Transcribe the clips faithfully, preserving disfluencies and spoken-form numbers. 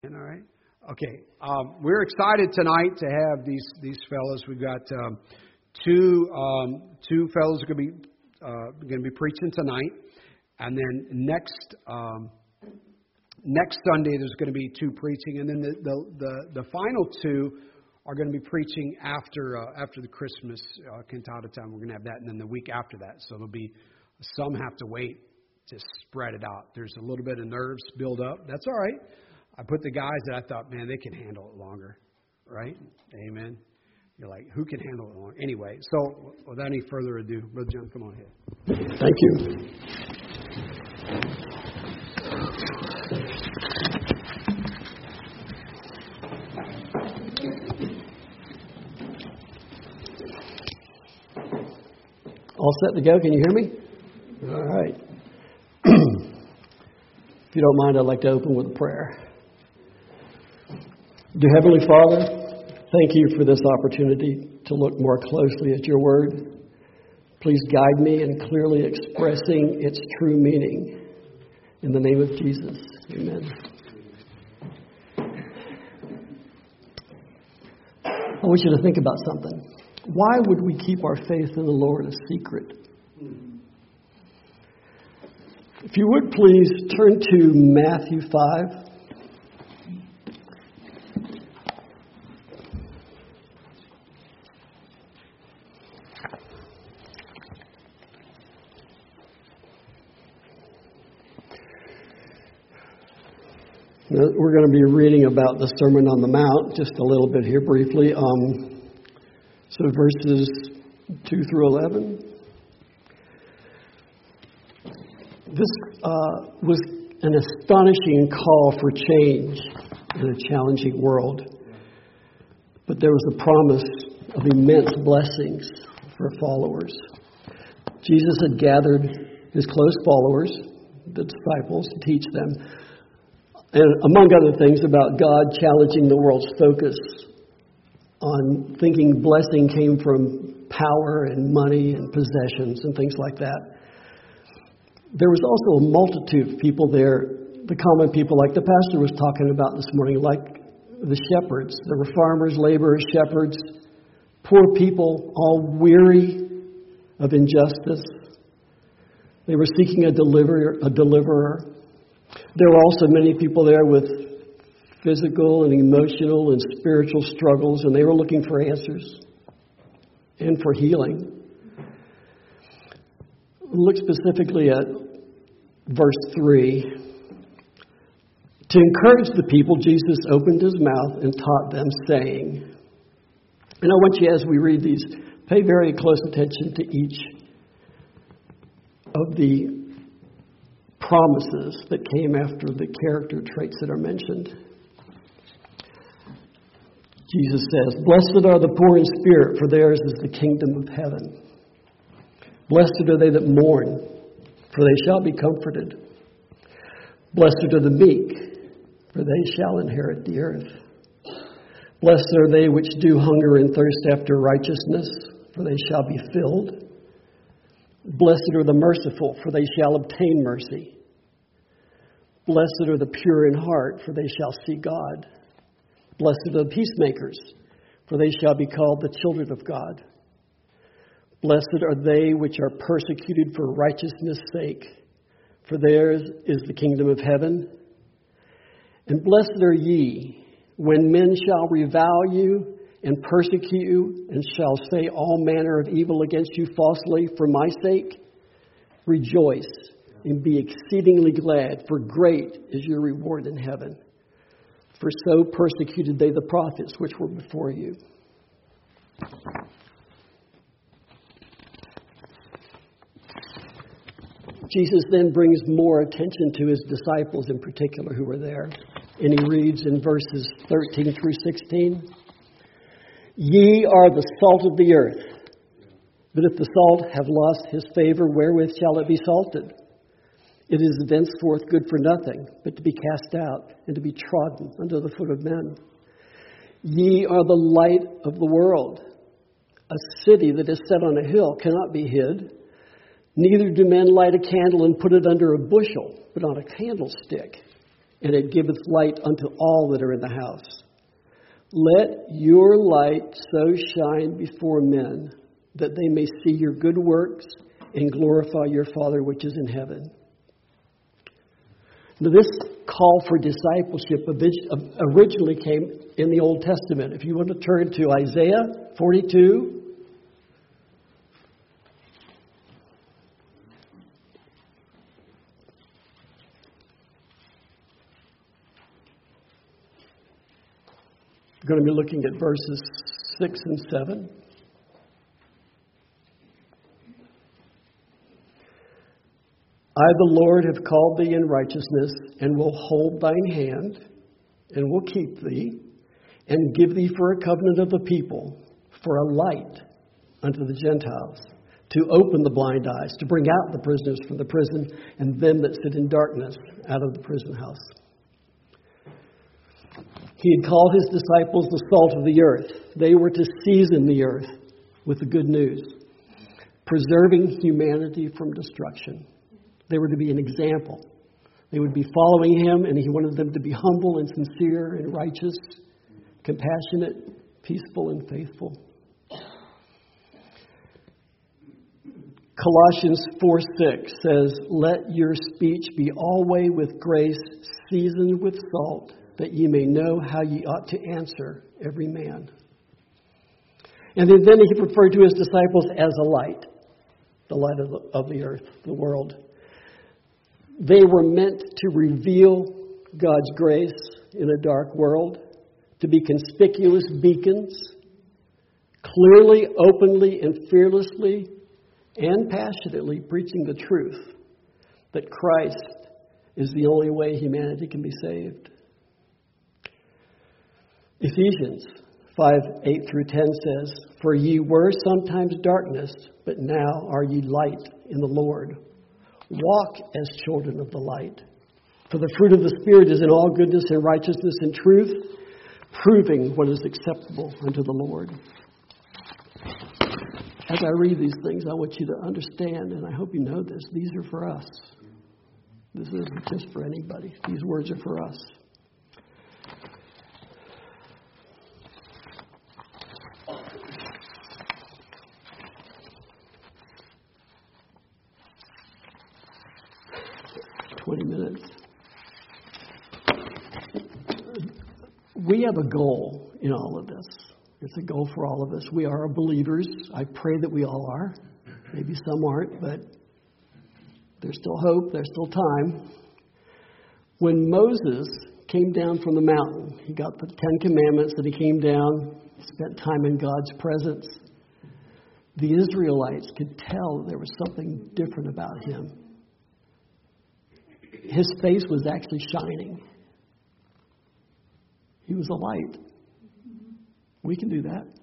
All right. Okay. Um, we're excited tonight to have these these fellows. We've got um, two um, two fellows are going to be uh, going to be preaching tonight, and then next um, next Sunday there's going to be two preaching, and then the the the, the final two are going to be preaching after uh, after the Christmas uh, cantata time. We're going to have that, and then the week after that. So there'll be some have to wait to spread it out. There's a little bit of nerves build up. That's all right. I put the guys that I thought, man, they can handle it longer, right? Amen. You're like, who can handle it longer? Anyway, so without any further ado, Brother John, come on ahead. Thank you. All set to go? Can you hear me? All right. If you don't mind, I'd like to open with a prayer. Dear Heavenly Father, thank you for this opportunity to look more closely at your word. Please guide me in clearly expressing its true meaning. In the name of Jesus, amen. I want you to think about something. Why would we keep our faith in the Lord a secret? If you would please turn to Matthew five. We're going to be reading about the Sermon on the Mount just a little bit here briefly. Um, so verses two through eleven. This uh, was an astonishing call for change in a challenging world. But there was a promise of immense blessings for followers. Jesus had gathered his close followers, the disciples, to teach them, and among other things, about God challenging the world's focus on thinking blessing came from power and money and possessions and things like that. There was also a multitude of people there, the common people like the pastor was talking about this morning, like the shepherds. There were farmers, laborers, shepherds, poor people, all weary of injustice. They were seeking a deliverer, a deliverer. There were also many people there with physical and emotional and spiritual struggles, and they were looking for answers and for healing. Look specifically at verse three. To encourage the people, Jesus opened his mouth and taught them, saying, and I want you, as we read these, pay very close attention to each of the promises that came after the character traits that are mentioned. Jesus says, blessed are the poor in spirit, for theirs is the kingdom of heaven. Blessed are they that mourn, for they shall be comforted. Blessed are the meek, for they shall inherit the earth. Blessed are they which do hunger and thirst after righteousness, for they shall be filled. Blessed are the merciful, for they shall obtain mercy. Blessed are the pure in heart, for they shall see God. Blessed are the peacemakers, for they shall be called the children of God. Blessed are they which are persecuted for righteousness' sake, for theirs is the kingdom of heaven. And blessed are ye, when men shall revile you and persecute you, and shall say all manner of evil against you falsely for my sake. Rejoice and be exceedingly glad, for great is your reward in heaven. For so persecuted they the prophets which were before you. Jesus then brings more attention to his disciples in particular who were there. And he reads in verses thirteen through sixteen, ye are the salt of the earth. But if the salt have lost his favor, wherewith shall it be salted? It is thenceforth good for nothing, but to be cast out and to be trodden under the foot of men. Ye are the light of the world. A city that is set on a hill cannot be hid. Neither do men light a candle and put it under a bushel, but on a candlestick, and it giveth light unto all that are in the house. Let your light so shine before men, that they may see your good works and glorify your Father which is in heaven. Now, this call for discipleship originally came in the Old Testament. If you want to turn to Isaiah forty-two. We're going to be looking at verses six and seven. I, the Lord, have called thee in righteousness, and will hold thine hand, and will keep thee, and give thee for a covenant of the people, for a light unto the Gentiles, to open the blind eyes, to bring out the prisoners from the prison, and them that sit in darkness out of the prison house. He had called his disciples the salt of the earth. They were to season the earth with the good news, preserving humanity from destruction. They were to be an example. They would be following him, and he wanted them to be humble and sincere and righteous, compassionate, peaceful, and faithful. Colossians four six says, let your speech be always with grace, seasoned with salt, that ye may know how ye ought to answer every man. And then, then he referred to his disciples as a light, the light of the, of the earth, the world. They were meant to reveal God's grace in a dark world, to be conspicuous beacons, clearly, openly, and fearlessly, and passionately preaching the truth that Christ is the only way humanity can be saved. Ephesians five eight through ten says, for ye were sometimes darkness, but now are ye light in the Lord. Walk as children of the light. For the fruit of the Spirit is in all goodness and righteousness and truth, proving what is acceptable unto the Lord. As I read these things, I want you to understand, and I hope you know this, these are for us. This isn't just for anybody. These words are for us. twenty minutes. We have a goal in all of this. It's a goal for all of us. We are believers. I pray that we all are. Maybe some aren't, but there's still hope. There's still time. When Moses came down from the mountain, he got the Ten Commandments, and he came down, spent time in God's presence. The Israelites could tell there was something different about him. His face was actually shining. He was a light. We can do that.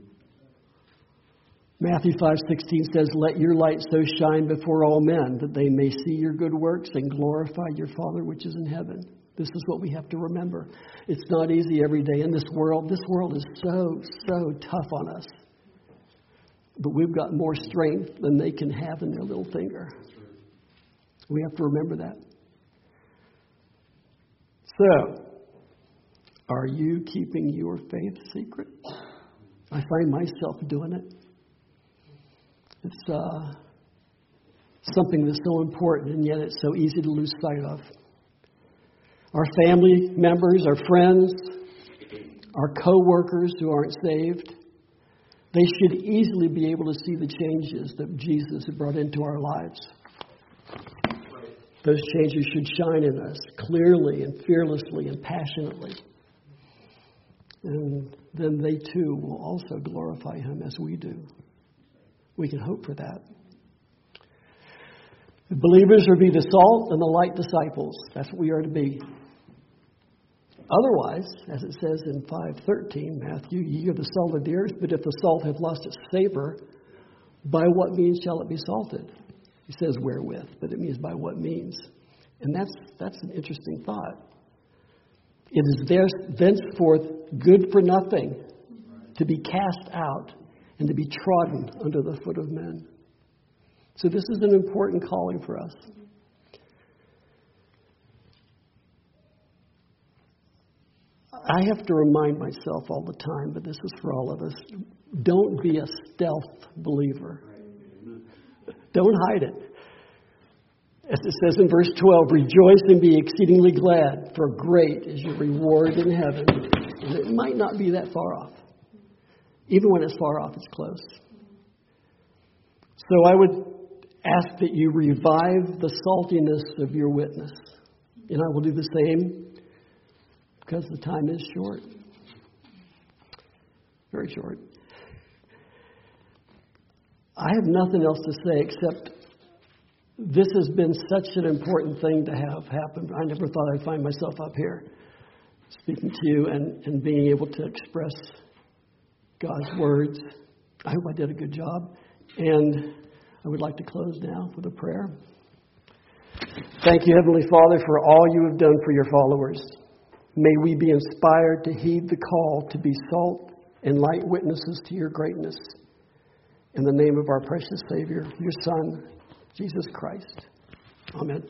Matthew five sixteen says, let your light so shine before all men, that they may see your good works and glorify your Father which is in heaven. This is what we have to remember. It's not easy every day in this world. This world is so, so tough on us. But we've got more strength than they can have in their little finger. We have to remember that. So, are you keeping your faith secret? I find myself doing it. It's uh, something that's so important, and yet it's so easy to lose sight of. Our family members, our friends, our co-workers who aren't saved, they should easily be able to see the changes that Jesus has brought into our lives. Those changes should shine in us clearly and fearlessly and passionately. And then they too will also glorify Him as we do. We can hope for that. The believers are to be the salt and the light disciples. That's what we are to be. Otherwise, as it says in five thirteen, Matthew, ye are the salt of the earth, but if the salt have lost its savor, by what means shall it be salted? He says wherewith, but it means by what means. And that's that's an interesting thought. It is there, thenceforth good for nothing, to be cast out and to be trodden under the foot of men. So this is an important calling for us. I have to remind myself all the time, but this is for all of us, don't be a stealth believer. Don't hide it. As it says in verse twelve, rejoice and be exceedingly glad, for great is your reward in heaven. And it might not be that far off. Even when it's far off, it's close. So I would ask that you revive the saltiness of your witness. And I will do the same because the time is short. Very short. I have nothing else to say except this has been such an important thing to have happen. I never thought I'd find myself up here speaking to you and, and being able to express God's words. I hope I did a good job. And I would like to close now with a prayer. Thank you, Heavenly Father, for all you have done for your followers. May we be inspired to heed the call to be salt and light witnesses to your greatness. In the name of our precious Savior, your Son, Jesus Christ. Amen.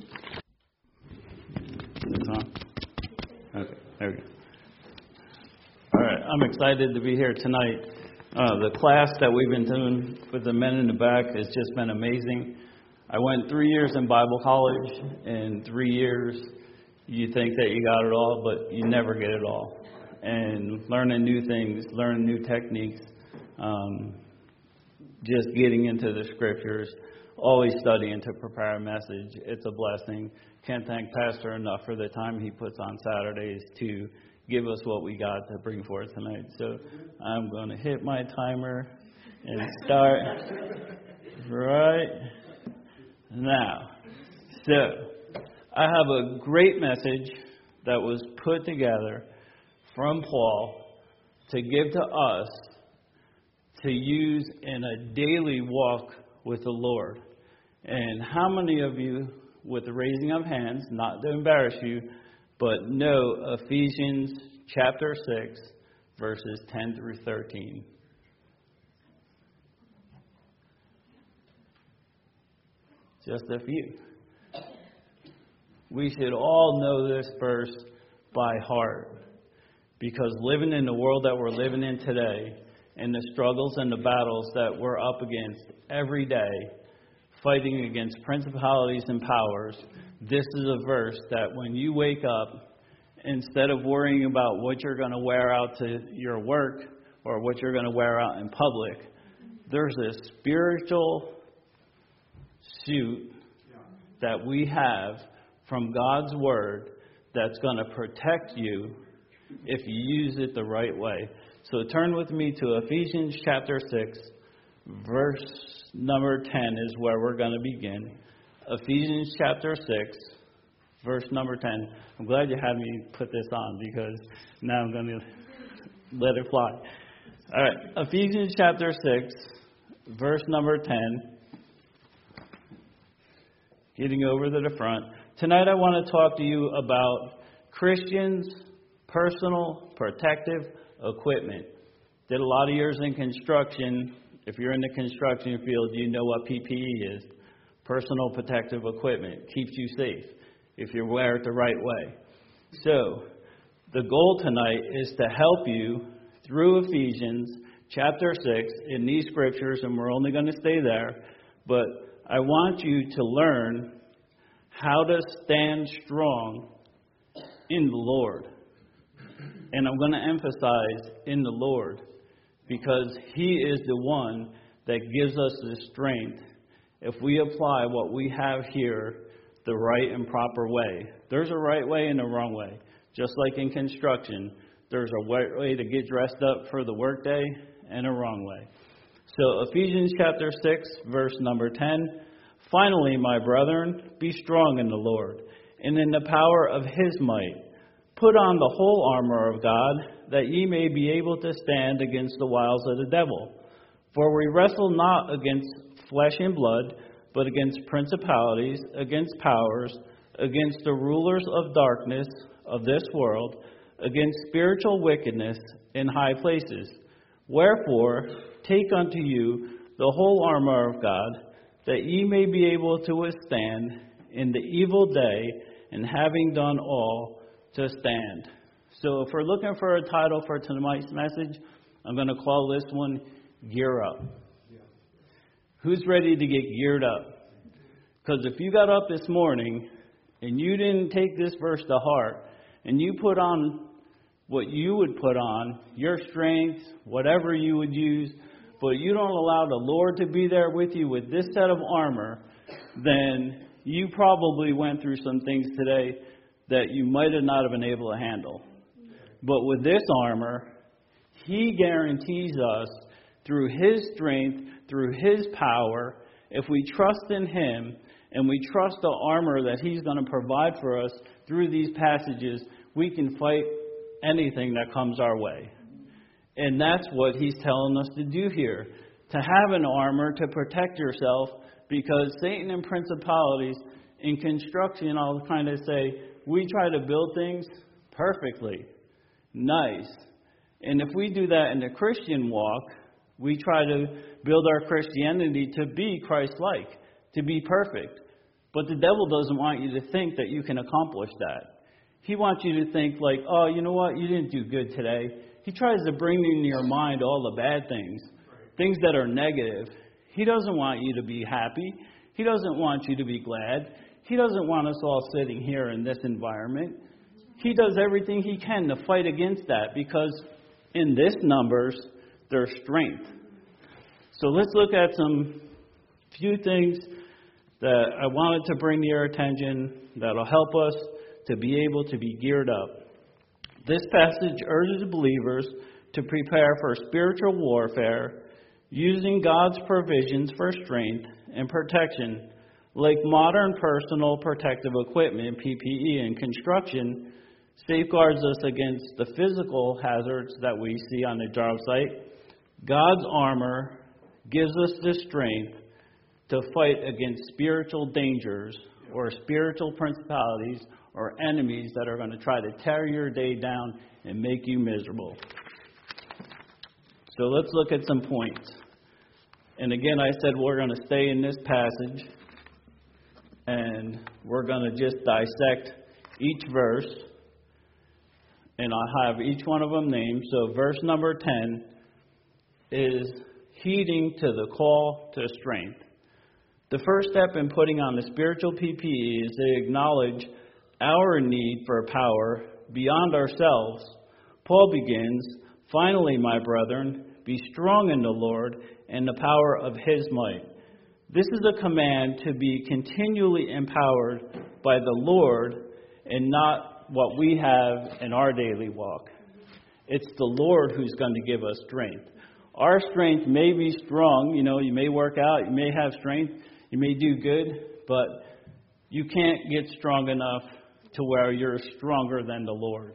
Okay, there we go. All right, I'm excited to be here tonight. Uh, the class that we've been doing with the men in the back has just been amazing. I went three years in Bible college. In three years, you think that you got it all, but you never get it all. And learning new things, learning new techniques, um, just getting into the scriptures, always studying to prepare a message. It's a blessing. Can't thank Pastor enough for the time he puts on Saturdays to give us what we got to bring forth tonight. So I'm going to hit my timer and start right now. So I have a great message that was put together from Paul to give to us to use in a daily walk with the Lord. And how many of you, with the raising of hands, not to embarrass you, but know Ephesians chapter six, verses ten through thirteen? Just a few. We should all know this verse by heart, because living in the world that we're living in today, and the struggles and the battles that we're up against every day, fighting against principalities and powers, this is a verse that when you wake up, instead of worrying about what you're going to wear out to your work or what you're going to wear out in public, there's a spiritual suit that we have from God's Word that's going to protect you if you use it the right way. So turn with me to Ephesians chapter six, verse number ten is where we're going to begin. Ephesians chapter six, verse number ten. I'm glad you had me put this on because now I'm going to let it fly. All right, Ephesians chapter six, verse number ten. Getting over to the front. Tonight I want to talk to you about Christians' personal protective equipment. Did a lot of years in construction. If you're in the construction field, you know what P P E is. Personal protective equipment. Keeps you safe if you wear it the right way. So, the goal tonight is to help you through Ephesians chapter six in these scriptures, and we're only going to stay there, but I want you to learn how to stand strong in the Lord. And I'm going to emphasize in the Lord, because He is the one that gives us the strength if we apply what we have here the right and proper way. There's a right way and a wrong way. Just like in construction, there's a right way to get dressed up for the workday and a wrong way. So Ephesians chapter six, verse number ten. Finally, my brethren, be strong in the Lord, and in the power of His might. Put on the whole armor of God, that ye may be able to stand against the wiles of the devil. For we wrestle not against flesh and blood, but against principalities, against powers, against the rulers of darkness of this world, against spiritual wickedness in high places. Wherefore, take unto you the whole armor of God, that ye may be able to withstand in the evil day, and having done all, to stand. So if we're looking for a title for tonight's message, I'm going to call this one Gear Up. Yeah. Who's ready to get geared up? Because if you got up this morning and you didn't take this verse to heart and you put on what you would put on, your strength, whatever you would use, but you don't allow the Lord to be there with you with this set of armor, then you probably went through some things today that you might have not have been able to handle. But with this armor, He guarantees us through His strength, through His power, if we trust in Him and we trust the armor that He's going to provide for us through these passages, we can fight anything that comes our way. And that's what He's telling us to do here, to have an armor to protect yourself, because Satan and principalities in construction, I'll kind of say, we try to build things perfectly, nice. And if we do that in the Christian walk, we try to build our Christianity to be Christ-like, to be perfect. But the devil doesn't want you to think that you can accomplish that. He wants you to think like, oh, you know what, you didn't do good today. He tries to bring into your mind all the bad things, things that are negative. He doesn't want you to be happy. He doesn't want you to be glad. He doesn't want us all sitting here in this environment. He does everything he can to fight against that, because in this numbers, there's strength. So let's look at some few things that I wanted to bring to your attention that'll help us to be able to be geared up. This passage urges believers to prepare for spiritual warfare using God's provisions for strength and protection, like modern personal protective equipment, P P E, in construction, safeguards us against the physical hazards that we see on the job site. God's armor gives us the strength to fight against spiritual dangers or spiritual principalities or enemies that are going to try to tear your day down and make you miserable. So let's look at some points. And again, I said we're going to stay in this passage, and we're going to just dissect each verse, and I'll have each one of them named. So verse number ten is heeding to the call to strength. The first step in putting on the spiritual P P E is to acknowledge our need for power beyond ourselves. Paul begins, "Finally, my brethren, be strong in the Lord and the power of His might." This is a command to be continually empowered by the Lord and not what we have in our daily walk. It's the Lord who's going to give us strength. Our strength may be strong. You know, you may work out, you may have strength, you may do good, but you can't get strong enough to where you're stronger than the Lord.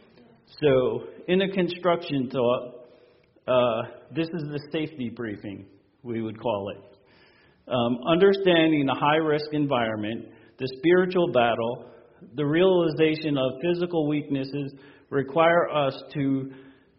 So, in a construction thought, uh, this is the safety briefing, we would call it. Um, understanding the high-risk environment, the spiritual battle, the realization of physical weaknesses require us to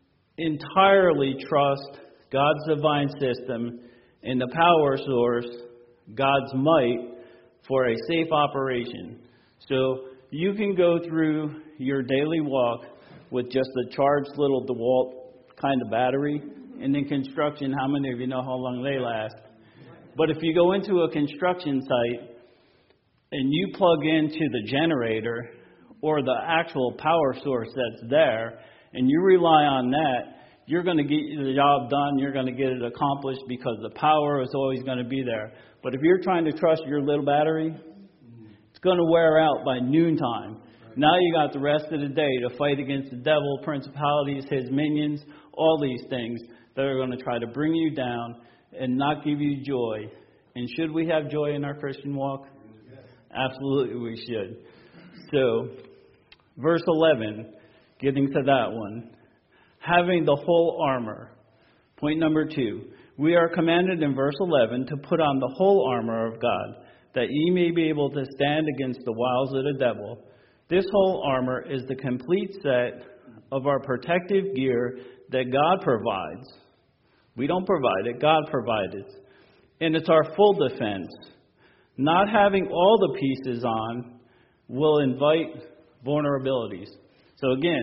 entirely trust God's divine system and the power source, God's might, for a safe operation. So you can go through your daily walk with just a charged little DeWalt kind of battery. And in construction, how many of you know how long they last? But if you go into a construction site and you plug into the generator or the actual power source that's there, and you rely on that, you're going to get the job done, you're going to get it accomplished because the power is always going to be there. But if you're trying to trust your little battery, it's going to wear out by noontime. Now you got the rest of the day to fight against the devil, principalities, his minions, all these things that are going to try to bring you down and not give you joy. And should we have joy in our Christian walk? Absolutely we should. So, verse eleven, getting to that one. Having the whole armor. Point number two. We are commanded in verse eleven to put on the whole armor of God, that ye may be able to stand against the wiles of the devil. This whole armor is the complete set of our protective gear that God provides. We don't provide it, God provides it. And it's our full defense. Not having all the pieces on will invite vulnerabilities. So again,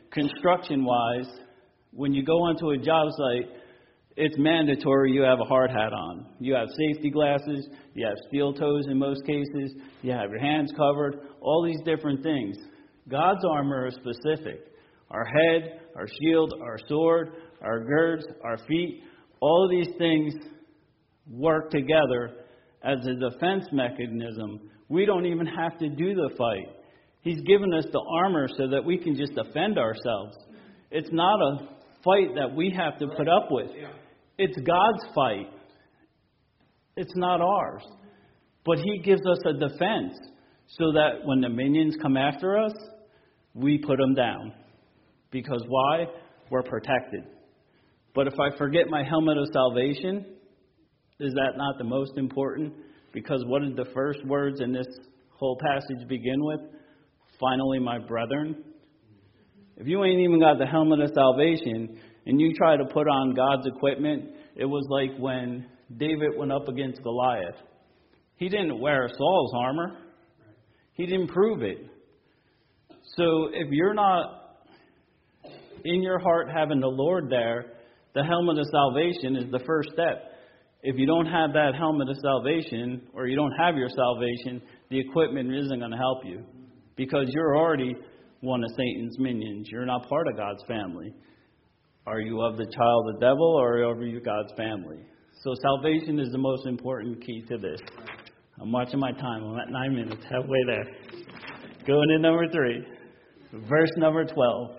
construction-wise, when you go onto a job site, it's mandatory you have a hard hat on. You have safety glasses, you have steel toes in most cases, you have your hands covered, all these different things. God's armor is specific. Our head, our shield, our sword, our girds, our feet, all of these things work together as a defense mechanism. We don't even have to do the fight. He's given us the armor so that we can just defend ourselves. It's not a fight that we have to put up with. It's God's fight. It's not ours. But He gives us a defense so that when the minions come after us, we put them down. Because why? We're protected. But if I forget my helmet of salvation, is that not the most important? Because what did the first words in this whole passage begin with? Finally, my brethren. If you ain't even got the helmet of salvation and you try to put on God's equipment, it was like when David went up against Goliath. He didn't wear Saul's armor. He didn't prove it. So if you're not in your heart having the Lord there, the helmet of salvation is the first step. If you don't have that helmet of salvation, or you don't have your salvation, the equipment isn't going to help you. Because you're already one of Satan's minions. You're not part of God's family. Are you of the child of the devil, or are you God's family? So salvation is the most important key to this. I'm watching my time. I'm at nine minutes, halfway there. Going to number three. Verse number twelve.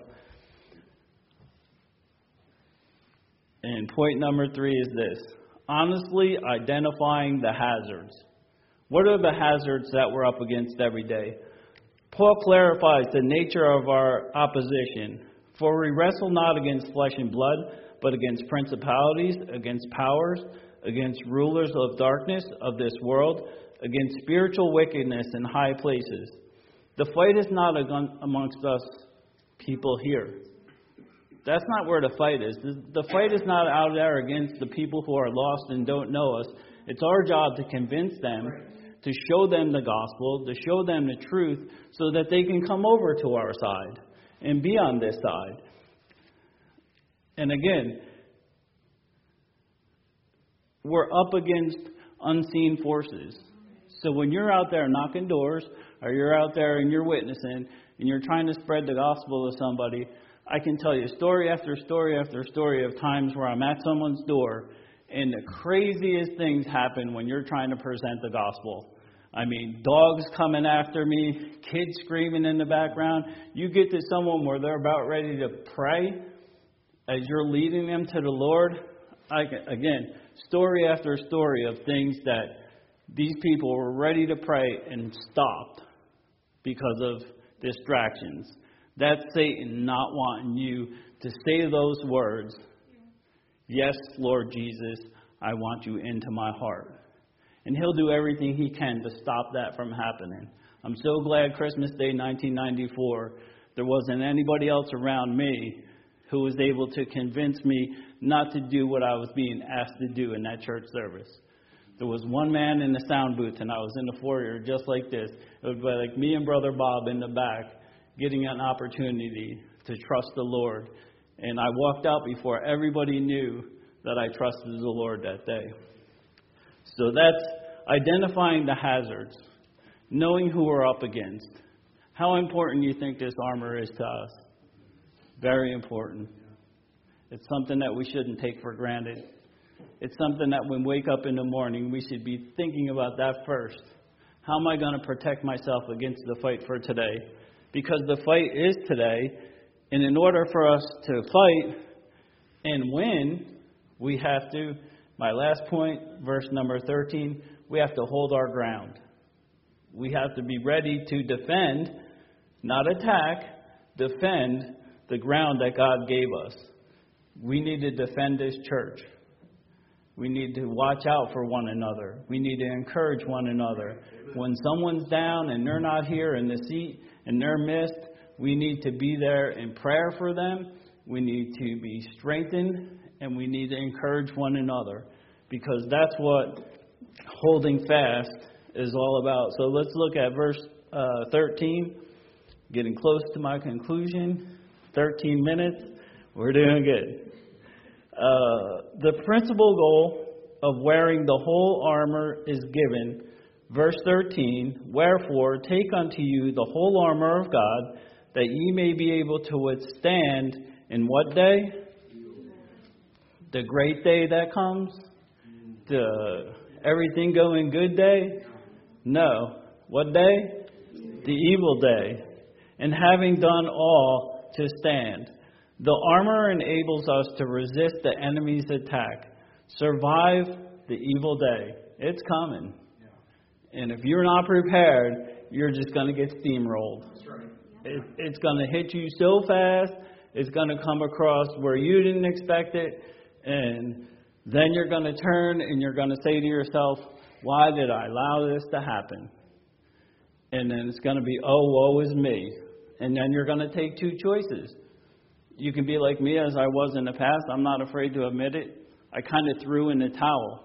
And point number three is this. Honestly identifying the hazards. What are the hazards that we're up against every day? Paul clarifies the nature of our opposition. For we wrestle not against flesh and blood, but against principalities, against powers, against rulers of darkness of this world, against spiritual wickedness in high places. The fight is not amongst us people here. That's not where the fight is. The fight is not out there against the people who are lost and don't know us. It's our job to convince them, to show them the gospel, to show them the truth, so that they can come over to our side and be on this side. And again, we're up against unseen forces. So when you're out there knocking doors, or you're out there and you're witnessing, and you're trying to spread the gospel to somebody, I can tell you story after story after story of times where I'm at someone's door and the craziest things happen when you're trying to present the gospel. I mean, dogs coming after me, kids screaming in the background. You get to someone where they're about ready to pray as you're leading them to the Lord. I can, again, story after story of things that these people were ready to pray and stopped because of distractions. That's Satan not wanting you to say those words, yes, Lord Jesus, I want you into my heart. And he'll do everything he can to stop that from happening. I'm so glad Christmas Day nineteen ninety-four, there wasn't anybody else around me who was able to convince me not to do what I was being asked to do in that church service. There was one man in the sound booth, and I was in the foyer just like this. It was like me and Brother Bob in the back, getting an opportunity to trust the Lord. And I walked out before everybody knew that I trusted the Lord that day. So that's identifying the hazards, knowing who we're up against. How important do you think this armor is to us? Very important. It's something that we shouldn't take for granted. It's something that when we wake up in the morning, we should be thinking about that first. How am I going to protect myself against the fight for today? Because the fight is today, and in order for us to fight and win, we have to, my last point, verse number thirteen, we have to hold our ground. We have to be ready to defend, not attack, defend the ground that God gave us. We need to defend this church. We need to watch out for one another. We need to encourage one another. When someone's down and they're not here in the seat and they're missed, we need to be there in prayer for them. We need to be strengthened, and we need to encourage one another, because that's what holding fast is all about. So let's look at verse uh, thirteen, getting close to my conclusion. thirteen minutes. We're doing good. Uh, the principal goal of wearing the whole armor is given. Verse thirteen, wherefore take unto you the whole armor of God, that ye may be able to withstand in what day? The great day that comes? The everything going good day? No. What day? The evil day. And having done all, to stand. The armor enables us to resist the enemy's attack, survive the evil day. It's coming. And if you're not prepared, you're just going to get steamrolled. That's right. It, it's going to hit you so fast. It's going to come across where you didn't expect it. And then you're going to turn and you're going to say to yourself, why did I allow this to happen? And then it's going to be, oh, woe is me. And then you're going to take two choices. You can be like me as I was in the past. I'm not afraid to admit it. I kind of threw in the towel.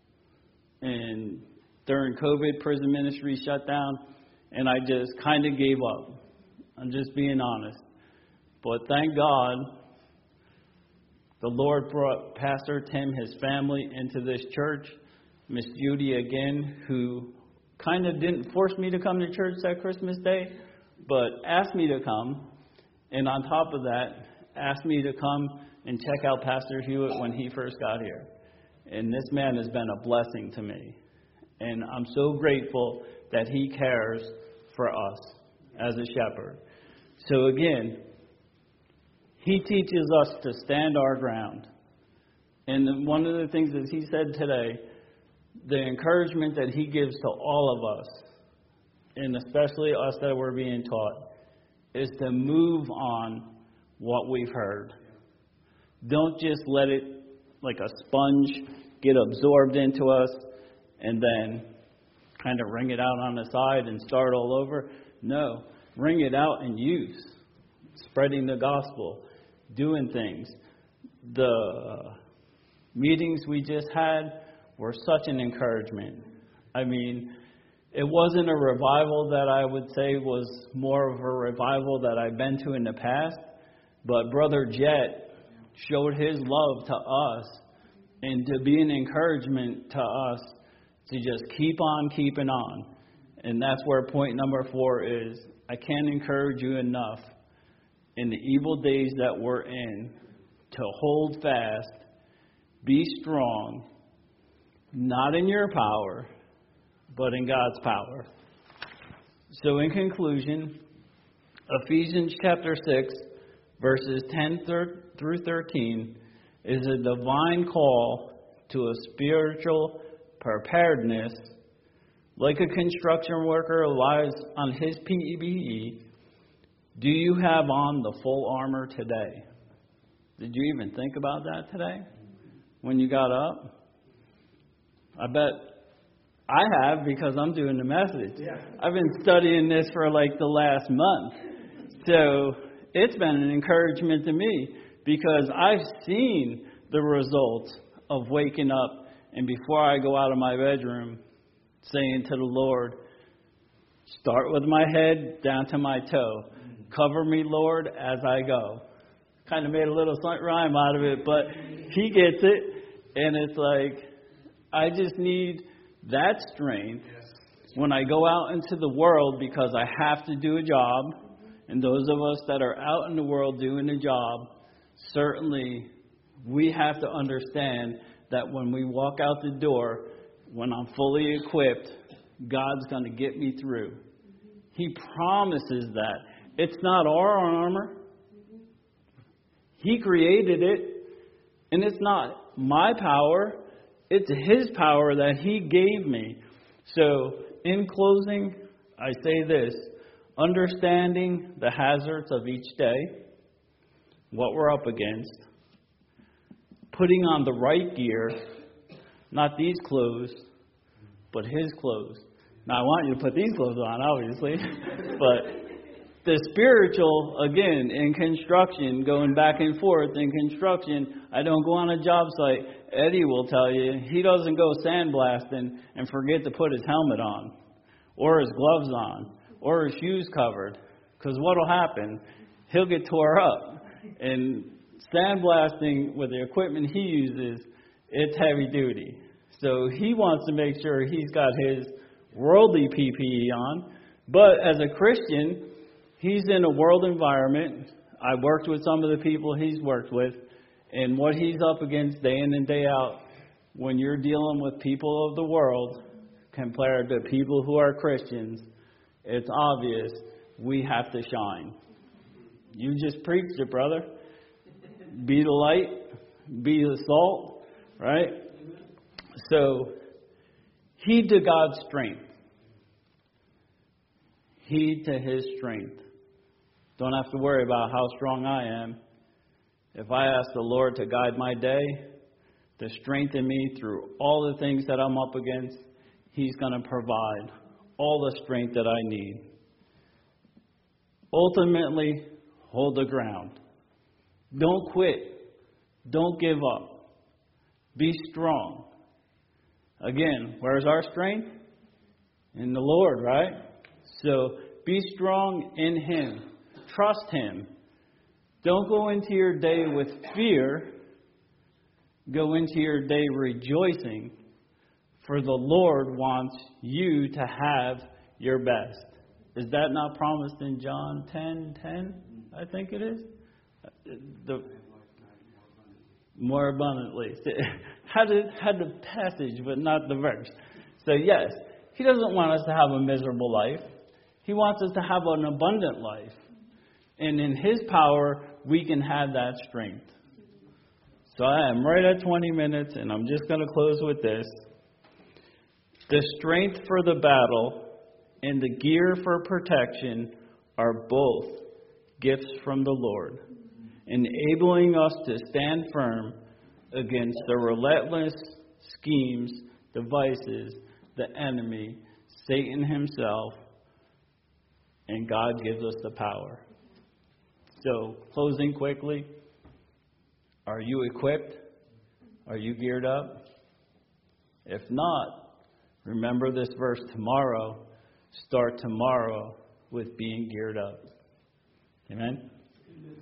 And during COVID, prison ministry shut down, and I just kind of gave up. I'm just being honest. But thank God, the Lord brought Pastor Tim, his family, into this church. Miss Judy again, who kind of didn't force me to come to church that Christmas Day, but asked me to come. And on top of that, asked me to come and check out Pastor Hewitt when he first got here. And this man has been a blessing to me. And I'm so grateful that he cares for us as a shepherd. So again, he teaches us to stand our ground. And one of the things that he said today, the encouragement that he gives to all of us, and especially us that were being taught, is to move on what we've heard. Don't just let it, like a sponge, get absorbed into us and then kind of wring it out on the side and start all over. No, wring it out and use. Spreading the gospel, doing things. The meetings we just had were such an encouragement. I mean, it wasn't a revival that I would say was more of a revival that I've been to in the past, but Brother Jet showed his love to us and to be an encouragement to us to just keep on keeping on. And that's where point number four is. I can't encourage you enough in the evil days that we're in to hold fast, be strong, not in your power, but in God's power. So in conclusion, Ephesians chapter six, verses ten through thirteen, is a divine call to a spiritual preparedness. Like a construction worker relies on his P P E, do you have on the full armor today? Did you even think about that today when you got up? I bet I have, because I'm doing the message. Yeah. I've been studying this for like the last month. So it's been an encouragement to me, because I've seen the results of waking up and before I go out of my bedroom, saying to the Lord, start with my head down to my toe. Cover me, Lord, as I go. Kind of made a little rhyme out of it, but he gets it. And it's like, I just need that strength when I go out into the world, because I have to do a job. And those of us that are out in the world doing a job, certainly we have to understand that when we walk out the door, when I'm fully equipped, God's going to get me through. He promises that. It's not our armor. He created it. And it's not my power. It's His power that He gave me. So, in closing, I say this. Understanding the hazards of each day, what we're up against, putting on the right gear, not these clothes, but His clothes. Now, I want you to put these clothes on, obviously, but the spiritual, again, in construction, going back and forth in construction, I don't go on a job site. Eddie will tell you, he doesn't go sandblasting and forget to put his helmet on, or his gloves on, or his shoes covered. Because what will happen? he'll get tore up. And sandblasting with the equipment he uses, it's heavy duty. So he wants to make sure he's got his worldly P P E on. But as a Christian, he's in a world environment. I worked with some of the people he's worked with. And what he's up against day in and day out, when you're dealing with people of the world compared to people who are Christians, it's obvious we have to shine. You just preached it, brother. Be the light, be the salt, right? So, heed to God's strength. Heed to His strength. Don't have to worry about how strong I am. If I ask the Lord to guide my day, to strengthen me through all the things that I'm up against, He's going to provide all the strength that I need. Ultimately, hold the ground. Don't quit. Don't give up. Be strong. Again, where's our strength? In the Lord, right? So be strong in Him. Trust Him. Don't go into your day with fear. Go into your day rejoicing. For the Lord wants you to have your best. Is that not promised in John ten ten? I think it is. The, more abundantly. Had, a, had the passage, but not the verse. So yes, He doesn't want us to have a miserable life. He wants us to have an abundant life. And in His power, we can have that strength. So I am right at twenty minutes, and I'm just going to close with this. The strength for the battle and the gear for protection are both gifts from the Lord, enabling us to stand firm against the relentless schemes, devices, the enemy, Satan himself, and God gives us the power. So, closing quickly, are you equipped? Are you geared up? If not, remember this verse tomorrow. Start tomorrow with being geared up. Amen?